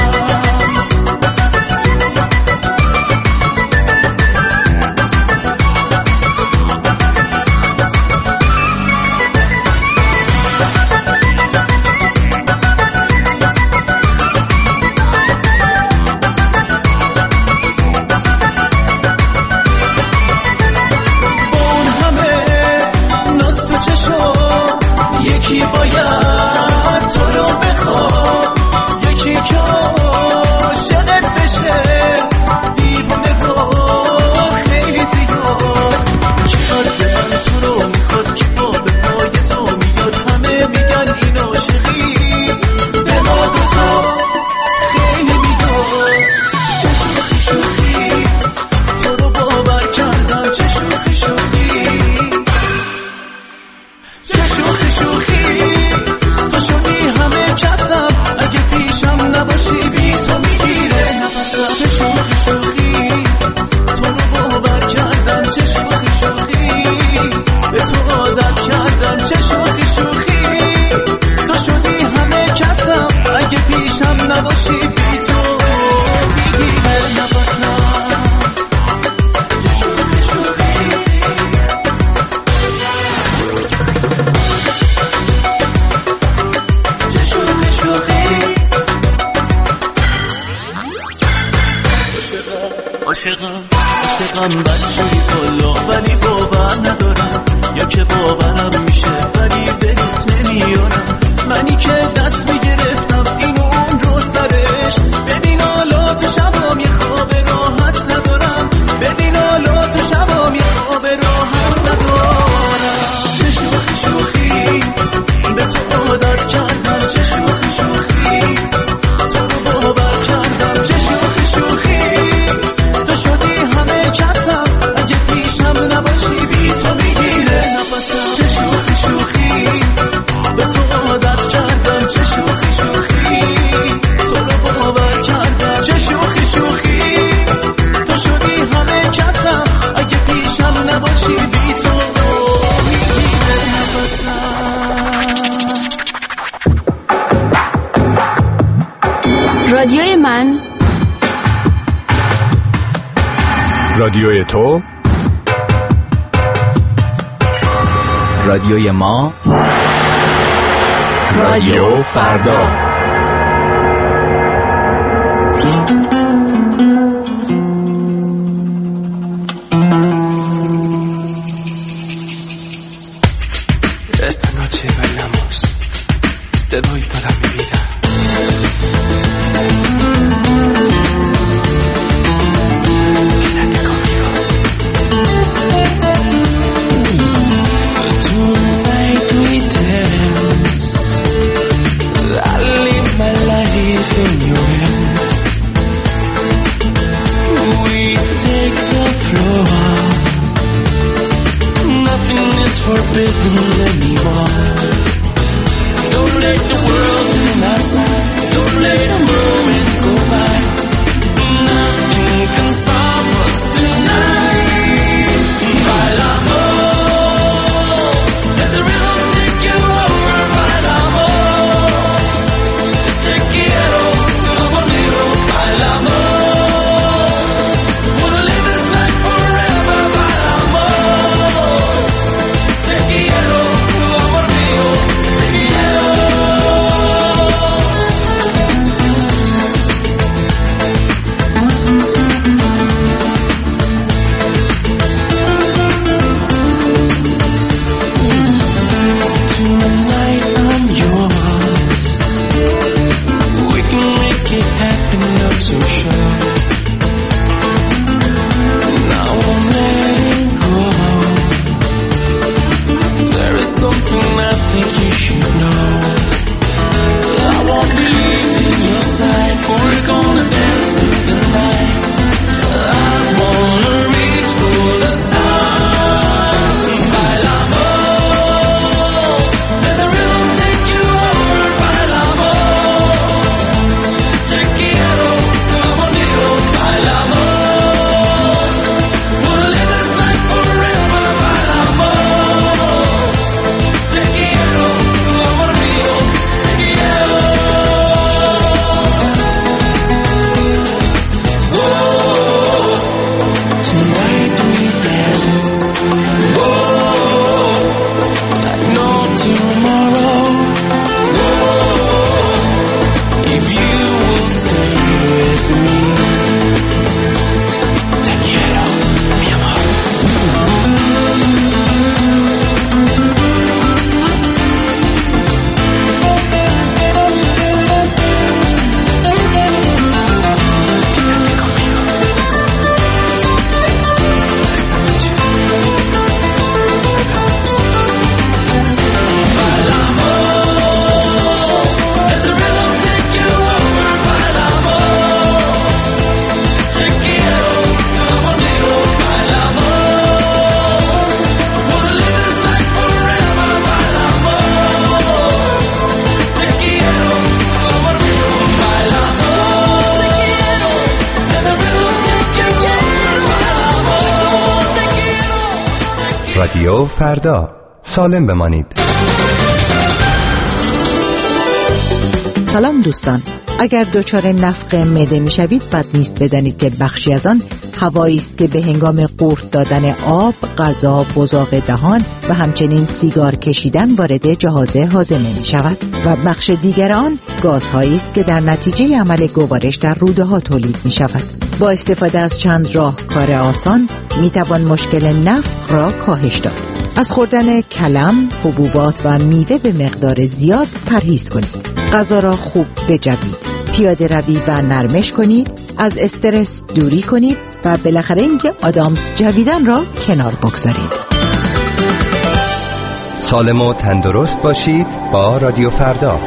یکی باید تو رو بخواد. یکی که عاشقت بشه دیوونه و خیلی زیاد. که قلب من تو رو میخواد که با به پای تو میاد. همه میگن این عاشقی به ما دوتا خیلی میداد. چه شوخی شوخی تو رو باور کردم. چه شوخی شوخی چه شوخی شوخی تو شدی همه کسم. اگه پیشم نباشی بی تو میگیره نفسم. چه شوخی شوخی تو رو باور کردم. چه شوخی شوخی به تو عادت کردم. چه شوخی شوخی تو شدی همه کسم. اگه پیشم نباشی بی تو میگیره نفسم. چه شوخی شوخی عاشقم بچه‌ای کلا ولی باور ندارم. یا که باورم میشه ولی به روت نمیارم. منی که دست میگرفتم این و اون رو سرش. ببین حالا تو شبام یه خواب راحت ندارم. ببین حالا تو شبام یه خواب راحت ندارم. چه شوخی شوخی به تو عادت کردم. چه شوخی شوخی تو رو باور کردم. چه شوخی شوخی تو شدی همه کسم. اگه پیشم نباشی بی تو میگیره نفسم. چه شوخی شوخی به تو عادت کردم. چه شوخی شوخی تو رو باور کردم. چه شوخی شوخی تو شدی همه کسم. اگه پیشم نباشی بی تو میگیره نفسم. رادیوی من، رادیوی تو، رادیوی ما، رادیو فردا. Esta noche bailamos, te doy toda mi vida. Quédate conmigo. Tonight we dance. I live my life in your hands. We take the floor. Nothing is forbidden anymore. Don't let the world in outside. Don't let a moment go by. Nothing can stop us tonight. Bailamos. Let the rhythm take you over. Bailamos. Te quiero, conmigo. Bailamos. Wanna live this night forever. Bailamos. Te quiero, conmigo. Te quiero. رادیو فردا، سالم بمانید. سلام دوستان، اگر دچار نفخ معده میشوید بد نیست بدانید که بخشی از آن هوایی است که به هنگام قورت دادن آب، غذا، بزاق دهان و همچنین سیگار کشیدن وارد جهاز هاضمه می شود و بخش دیگر آن گازهایی است که در نتیجه عمل گوارش در روده ها تولید می شود. با استفاده از چند راهکار آسان می توان مشکل نفخ را کاهش داد. از خوردن کلم، حبوبات و میوه به مقدار زیاد پرهیز کنید. غذا را خوب بجوید. پیاده روی و نرمش کنید. از استرس دوری کنید و بالاخره اینکه آدامس جویدن را کنار بگذارید. سالم و تندرست باشید با رادیو فردا.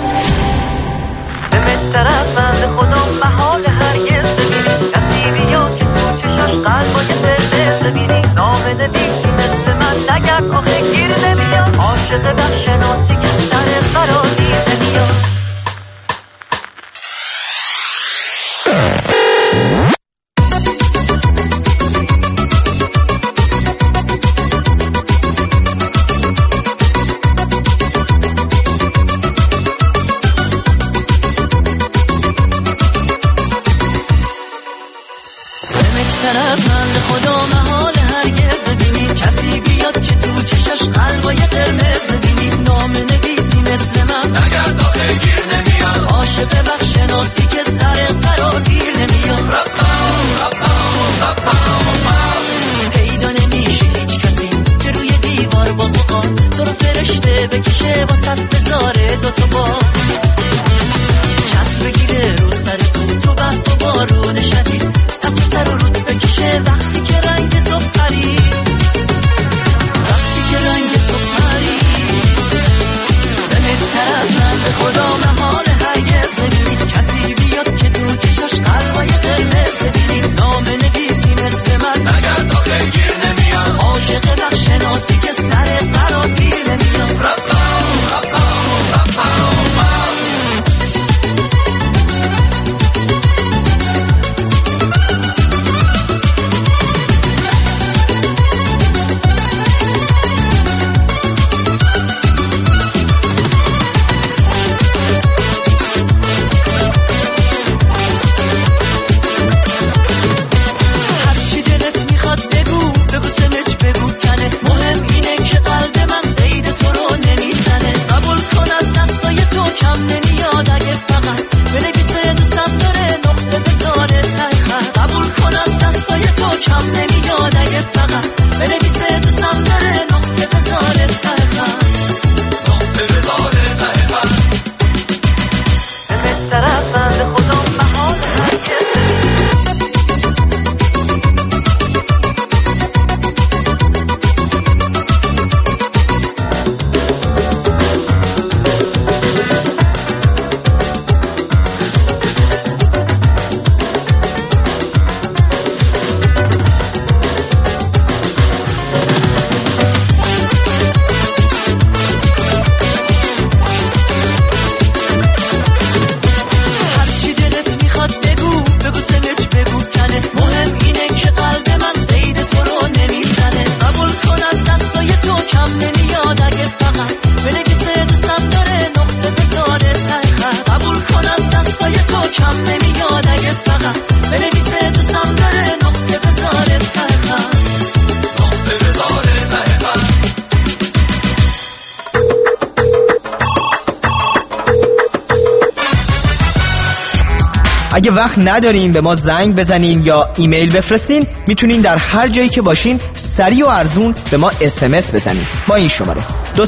اگه وقت ندارین به ما زنگ بزنین یا ایمیل بفرستین، میتونین در هر جایی که باشین سریع و ارزون به ما SMS بزنین با این شماره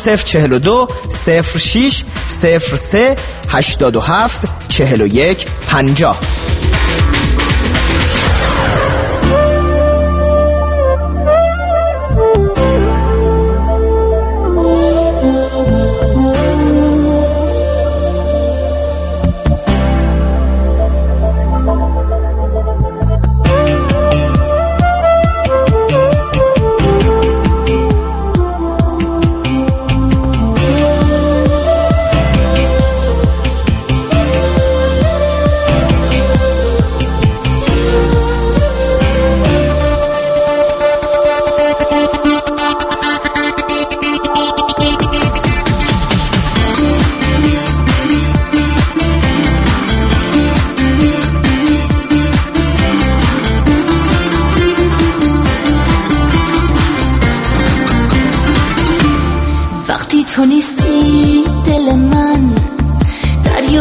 2042 06 03 87 41 50.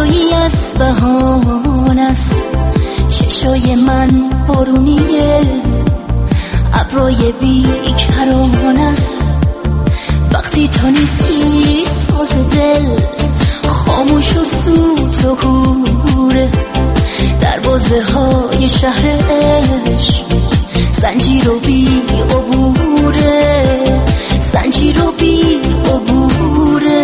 ای از بهان است، چشای من بارونیه، ابرای بیکران است. وقتی تو نیستی ساز دل خاموش و سوت و کوره، دروازه های شهر عشق زنجیر و بی عبوره، زنجیر و بی عبوره.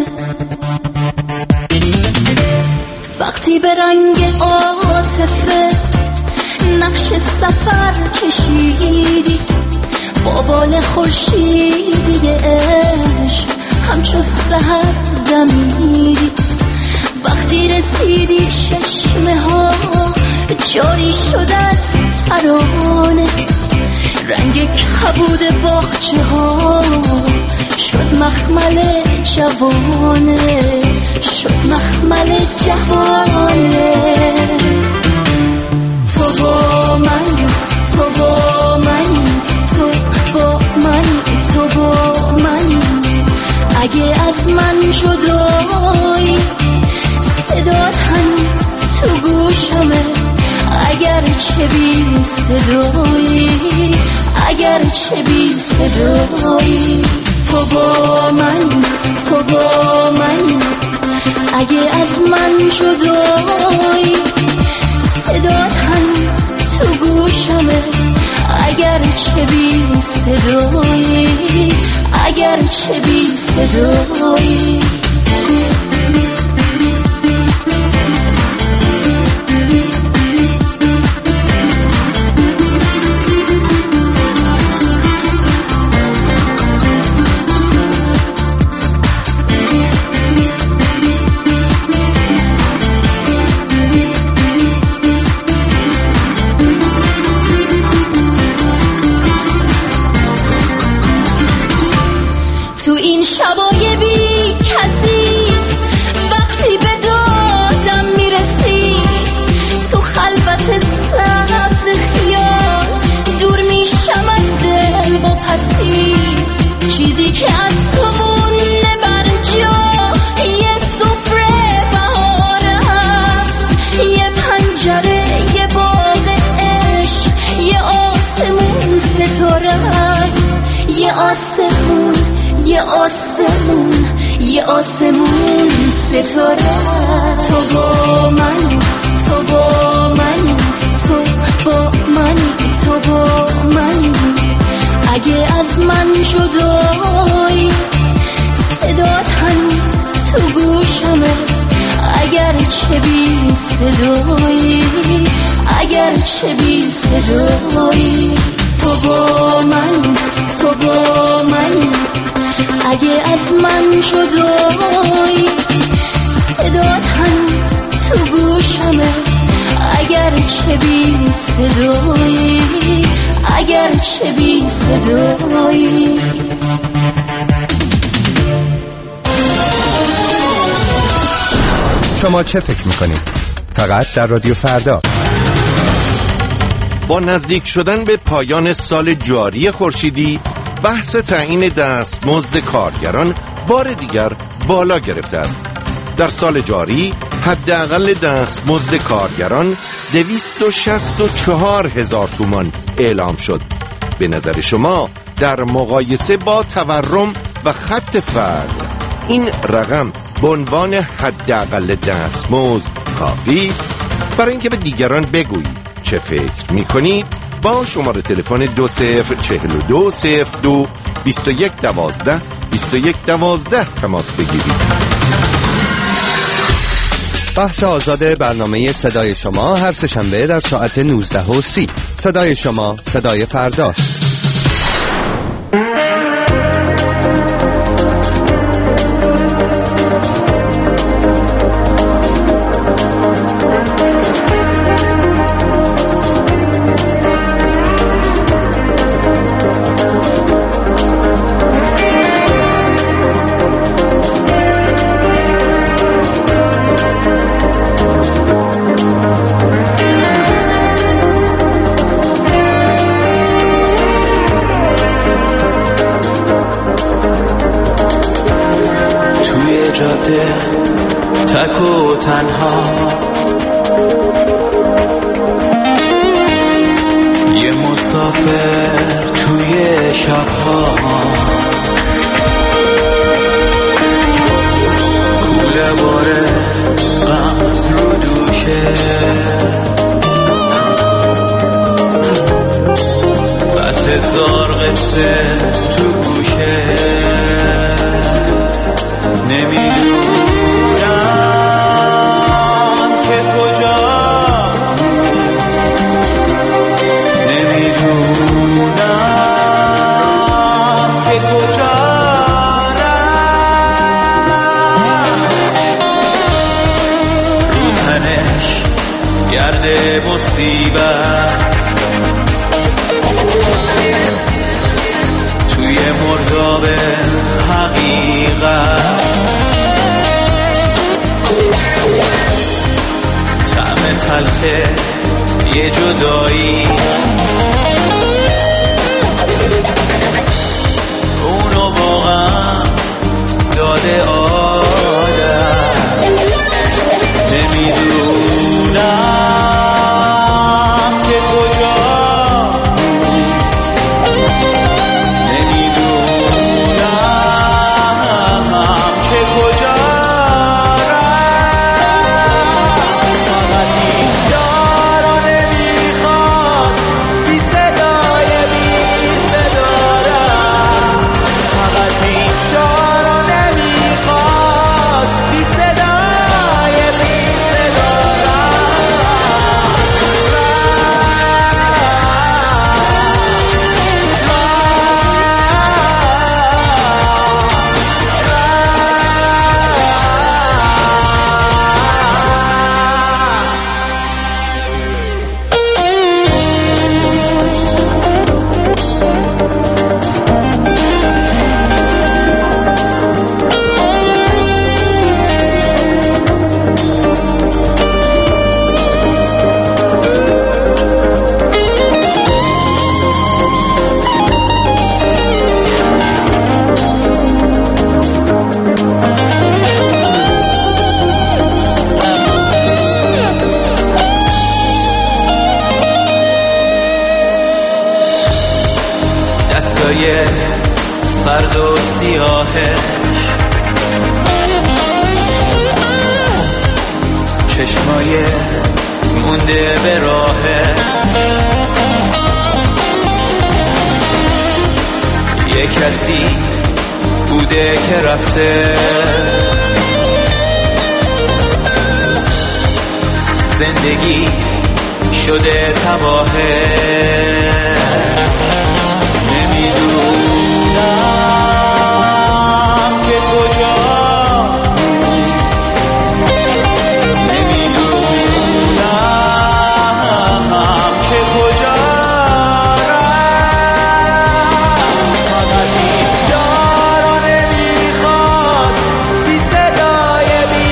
وقتی به رنگ عاطفه نقش سفر کشیدی، با بال خورشیدی عشق همچو سحر دمیدی. وقتی رسیدی چشمه ها جاری شد از ترانه، رنگ کبود باغچه ها شد مخمل جوانه، شد مخمل جوانه. تو با من، تو با من، تو با من، تو با من. اگه از من جدایی صدات هنوز تو گوشمه، اگر چه بی صدایی، اگر چه بی صدایی. تو با من، تو با من. اگه از من جدایی صدات هنوز تو گوشمه، اگر چه بی صدایی، اگر چه بی صدایی. تو این شبای بی کسی وقتی به دادم میرسی، تو خلوت سبز خیال دور میشم از دل با پسی. چیزی که از تو مونده بر جا یه سفره بهار هست، یه پنجره، یه باغ عشق، یه آسمون ستاره هست، یه آسمون، یه آسمون، یه آسمون ستاره. تو با من، تو با من، تو با من، تو با من. اگه از من جدایی صدات هنوز تو گوشمه، اگر چه بی صدایی، اگر چه بی صدایی. تو با من، تو با من. اگه از من جدایی صدات هنوز تو گوشمه، اگر چه بی صدایی، اگر چه بی صدایی. شما چه فکر میکنید؟ فقط در رادیو فردا. با نزدیک شدن به پایان سال جاری خورشیدی، بحث تعیین دستمزد کارگران بار دیگر بالا گرفته است. در سال جاری حداقل دستمزد کارگران 264,000 تومان اعلام شد. به نظر شما در مقایسه با تورم و خط فقر این رقم به عنوان حداقل دستمزد کافی است؟ برای اینکه به دیگران بگویید چه فکر می‌کنید با شماره تلفن 2042022112 تماس بگیرید. بخش آزاد برنامه صدای شما هر سه‌شنبه در ساعت 19:30. صدای شما، صدای فرداست. و تنها، یه مسافر توی شبها، کوله باره غم رو دوشه، صد هزار قصه تو گوشه، نمیدونم که کجا، نمیدونم که کجا رو تنش گرده مصیبت، توی مرداب حقیقت، طعم تلخه یه جدایی، اونو واقعا داده آدم، نمیدونم که کجا، نمیدونم که کجا، فقط این جارو نمیخواست بی صدای بی صدارم، فقط این جارو نمیخواست بی صدای بی دستای سرد و سیاهش، چشمای مونده به راهش، یه کسی بوده که رفته، زندگی شده تباهه، نمیدونم که کجا، نمیدونم که کجا، فقط این جارو نمیخواست بی صدای بی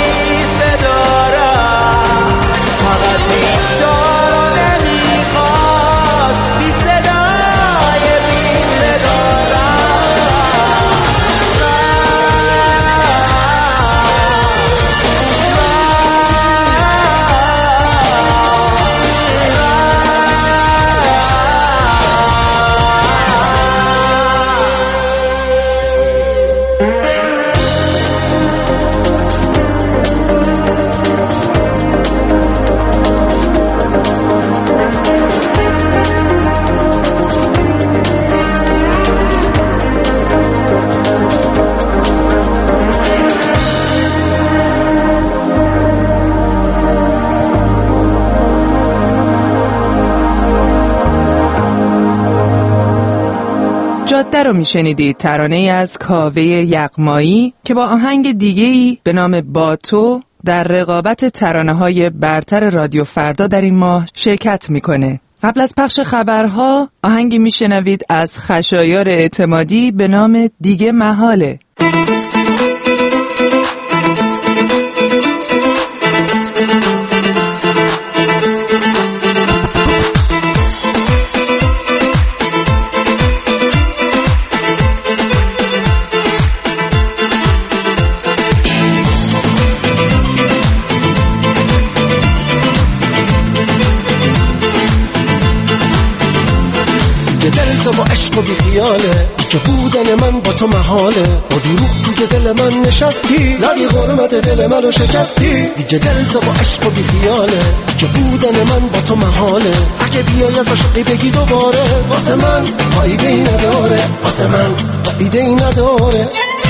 صدارم، فقط این جارو نمیخواست بی صدای بی جاده رو میشنیدید، ترانه‌ای از کاوه یغمایی که با آهنگ دیگه‌ای به نام با تو در رقابت ترانه‌های برتر رادیو فردا در این ماه شرکت میکنه. قبل از پخش خبرها آهنگی میشنوید از خشایار اعتمادی به نام دیگه محاله. عشق و بی خیاله، که بودن من با تو محاله. با دروغ توی دل من نشستی، زدی غرمت دل منو شکستی. دیگه دل تو با عشق و بی خیاله، که بودن من با تو محاله. اگه بیای از عشقی بگی دوباره، واسه من فایده ای نداره، واسه من فایده ای نداره.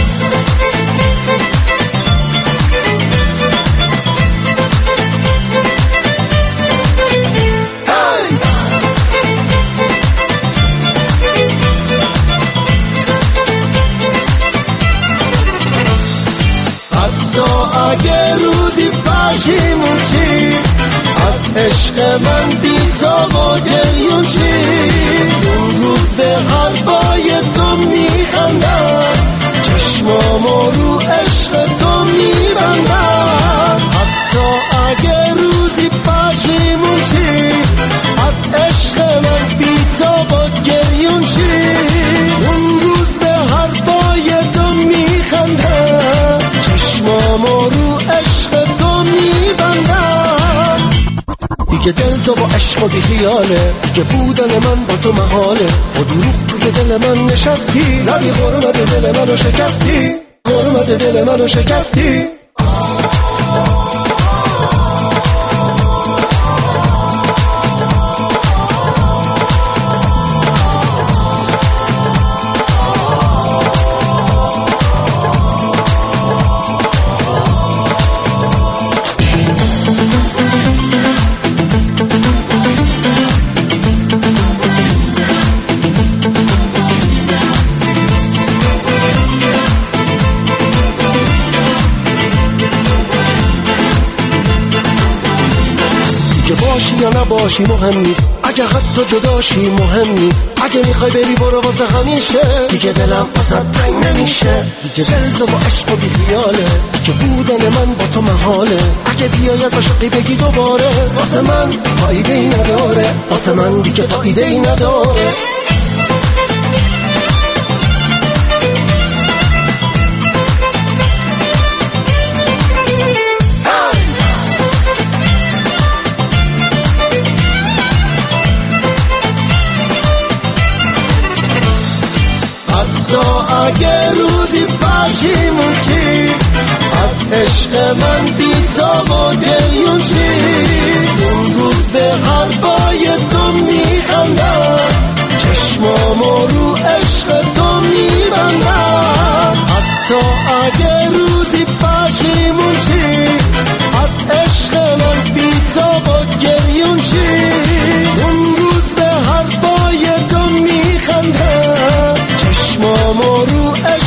اگه روزی پشیمون چی از عشق من بی تا و گریون چی، اون روز به حرفای تو میخندم، چشمامو رو عشق تو میبندم. حتی اگه روزی پشیمون چی از عشق من بی تا و گریون چی، اون روز به حرفای تو میخندم، چشمامو رو عشق تو میبندم. دیگه دل تو با عشق و بی خیاله، دیگه بودن من با تو محاله. با دروغ توی دل من نشستی، زدی غرمت دل منو شکستی، غرمت دل منو شکستی. یا نباشی مهم نیست، اگه حتی جداشی مهم نیست. اگه میخوای بری برو واسه همیشه، دیگه دلم واسه تنگ نمیشه. دیگه دل تو با عشق و بی خیاله، که بودن من با تو محاله. اگه بیای از عشقی بگی دوباره، واسه من فایده ای نداره، واسه من دیگه فایده ای نداره. اگه روزی پشیمون چی از عشق من بی تا و گریون چی، اون روز به حرفای تو میخندم، چشمامو رو عشق تو میبندم. حتی اگه روزی پشیمون چی از عشق من بی تا و گریون چی، اون روز به حرفای تو میخندم، چشمامو رو